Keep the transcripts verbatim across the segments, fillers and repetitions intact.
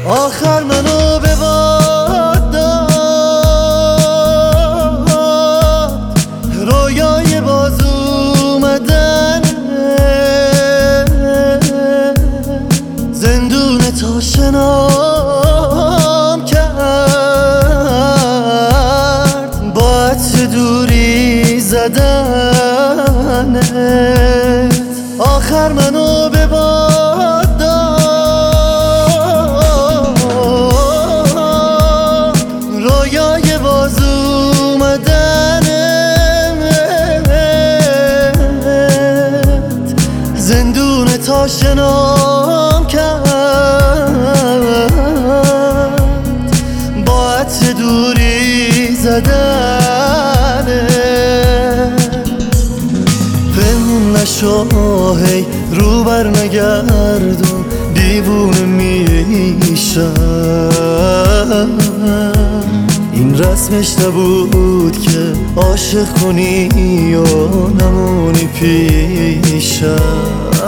آخر منو به باد داد، رویای باز اومدن، زندون تا شنام کرد، با عطر دوری زدنت. آخر منو به باد داد، رویای باز اومدنت، زندون تا شنام کرد، با عطر دوری زدنت. پنهون نشو هی رو بر نگردون، دیوونه میشم. این رسمش نبود که عاشق کنی و نمونی پیشم.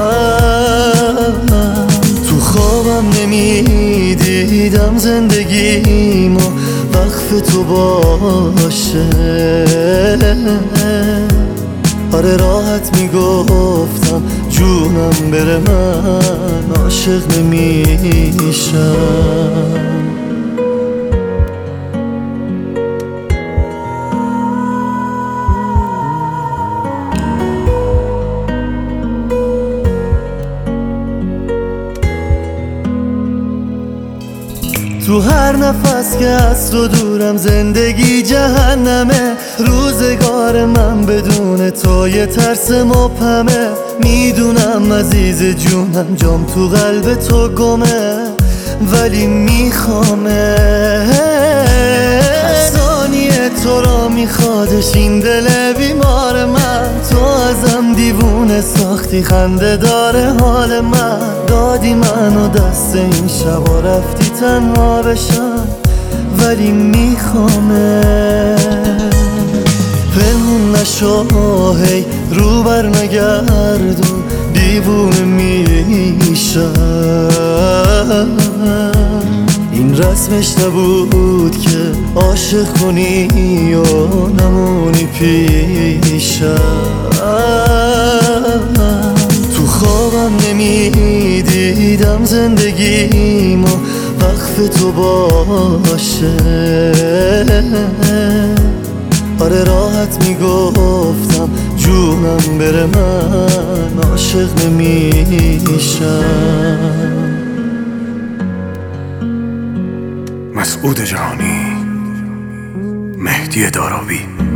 تو خوابم نمیدیدم زندگیمو وقف تو باشه. آره راحت میگفتم جونم بره من عاشق نمیشم. تو هر نفس که از تو دورم زندگی جهنمه. روزگار من بدون تو یه ترس مبهمه. میدونم عزیز جونم جام تو قلب تو گمه، ولی میخوامه. هر ثانیه تو را میخوادش این دل بیمار من. تو ازم دیوونه ساختی، خنده داره حال من. دادی منو دست این شبا رفتی تنها بشم، ولی میخوامه. پنهون نشو هی رو بر نگردون، دیوونه میشم. این رسمش نبود که عاشق کنی و نمونی پیشم. تو خوابم نمیدیدم زندگیمو وقف تو باشه. آره راحت میگفتم جونم بره من عاشق نمیشم. مسعود جهانی، مهدی داراوی.